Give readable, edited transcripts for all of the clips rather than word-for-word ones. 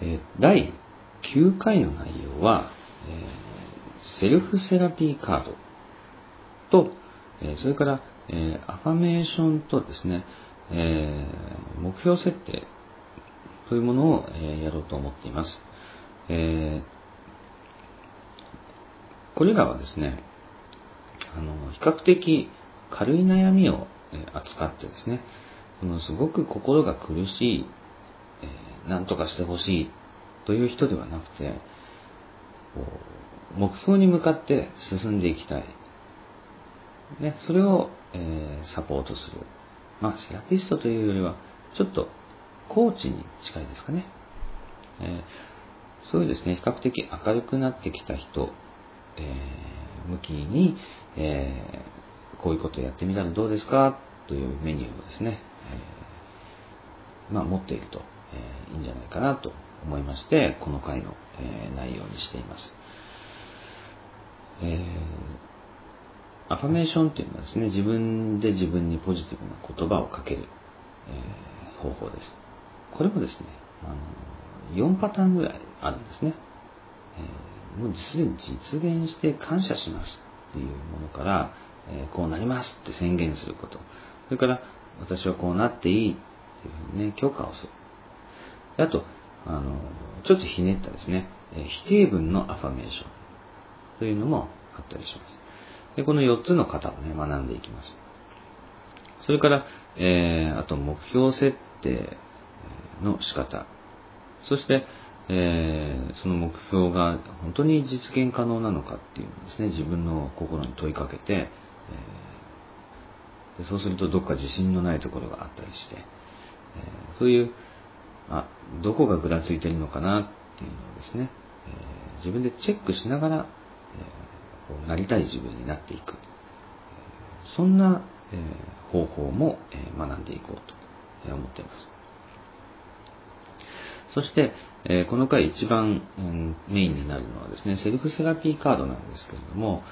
第9回の内容は、セルフセラピーカードと、それから、アファメーションとですね、目標設定というものを、やろうと思っています。これらはですね、比較的軽い悩みを扱ってですね、すごく心が苦しい、何とかしてほしいという人ではなくて、目標に向かって進んでいきたい。それを、サポートする。セラピストというよりは、ちょっとコーチに近いですかね。そういうですね、比較的明るくなってきた人、向きに、こういうことをやってみたらどうですかというメニューをですね、持っていると、いいんじゃないかなと思いまして、この回の、内容にしています。アファメーションというのはですね、自分で自分にポジティブな言葉をかける、方法です。これもですね、4パターンぐらいあるんですね。もうすでに実現して感謝しますっていうものから、こうなりますって宣言すること。それから、私はこうなっていいっていうふうにね、許可をする。あと、ちょっとひねったですね、否定文のアファメーションというのもあったりします。で、この4つの型をね、学んでいきます。それから、あと目標設定の仕方。そして、その目標が本当に実現可能なのかっていうのをですね、自分の心に問いかけて、でそうするとどっか自信のないところがあったりして、そういう、どこがぐらついてるのかなっていうのをですね、自分でチェックしながら、なりたい自分になっていく。そんな、方法も、学んでいこうと思っています。そして、この回一番、メインになるのはですね、セルフセラピーカードなんですけれども、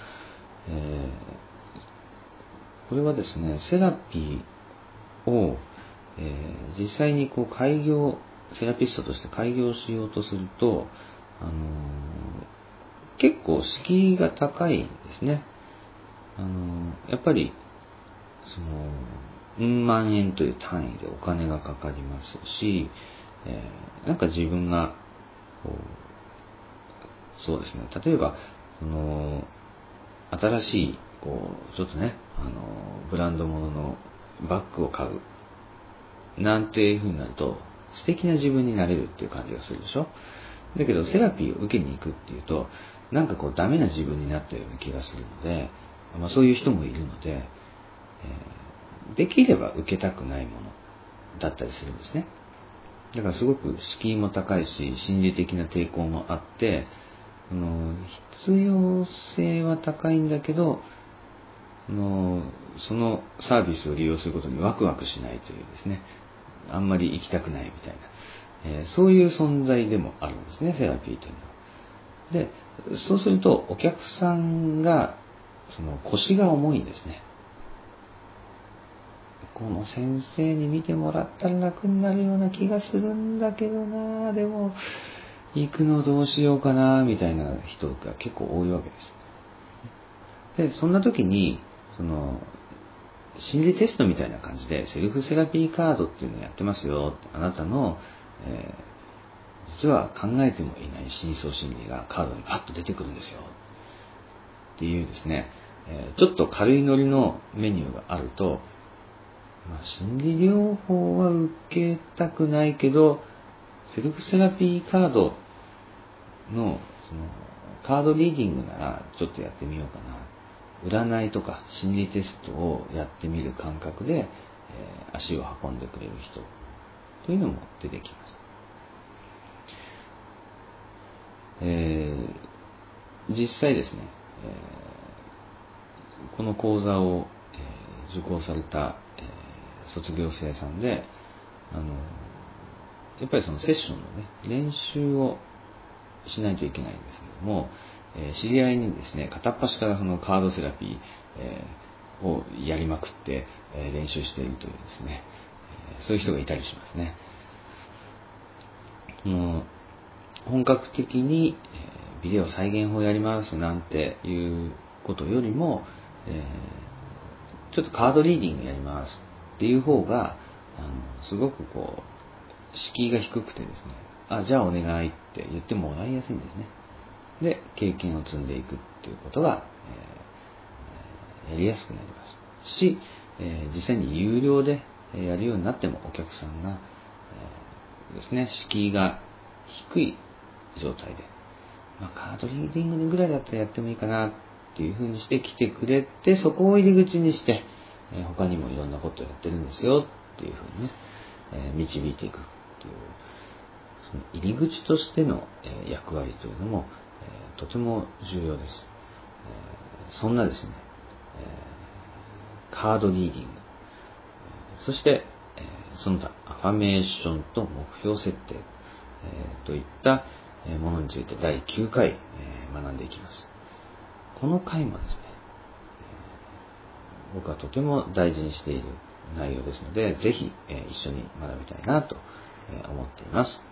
これはですね、セラピーを、実際に開業、セラピストとして開業しようとすると、結構敷居が高いですね。やっぱり、うん万円という単位でお金がかかりますし、なんか自分が、そうですね、例えば、新しい、ちょっとね、ブランド物のバッグを買う、なんていう風になると、素敵な自分になれるっていう感じがするでしょ。だけど、セラピーを受けに行くっていうと、なんかダメな自分になったような気がするので、そういう人もいるので、できれば受けたくないものだったりするんですね。だからすごく敷居も高いし、心理的な抵抗もあって、必要性は高いんだけど、そのサービスを利用することにワクワクしないというですね、あんまり行きたくないみたいな、そういう存在でもあるんですね、セラピーというのは。で、そうするとお客さんが腰が重いんですね。この先生に見てもらったら楽になるような気がするんだけどな、でも行くのどうしようかなみたいな人が結構多いわけです。で、そんな時に心理テストみたいな感じでセルフセラピーカードっていうのをやってますよ。あなたの、実は考えてもいない深層心理がカードにパッと出てくるんですよっていうですね、ちょっと軽いノリのメニューがあると、心理療法は受けたくないけど、セルフセラピーカードのカードリーディングならちょっとやってみようかな。占いとか心理テストをやってみる感覚で、足を運んでくれる人というのも出てきます。実際ですね、この講座を、受講された、卒業生さんで、やっぱりそのセッションのね、練習をしないといけないんですけども、知り合いにですね、片っ端からそのカードセラピー、をやりまくって、練習しているというですね、そういう人がいたりしますね。 本格的にビデオ再現法やりますなんていうことよりも、ちょっとカードリーディングやりますっていう方がすごく敷居が低くてですね、じゃあお願いって言ってもらいやすいんですね。で、経験を積んでいくっていうことが、やりやすくなりますし、実際に有料でやるようになってもお客さんが、ですね、敷居が低い状態で、カードリーディングぐらいだったらやってもいいかなっていう風にして来てくれて、そこを入り口にして、他にもいろんなことをやってるんですよっていう風にね、導いていくっていう、その入り口としての役割というのも、とても重要です。そんなですね、カードリーディング、そして、その他アファメーションと目標設定、といったものについて第9回、学んでいきます。この回もですね、僕はとても大事にしている内容ですので、ぜひ、一緒に学びたいなと思っています。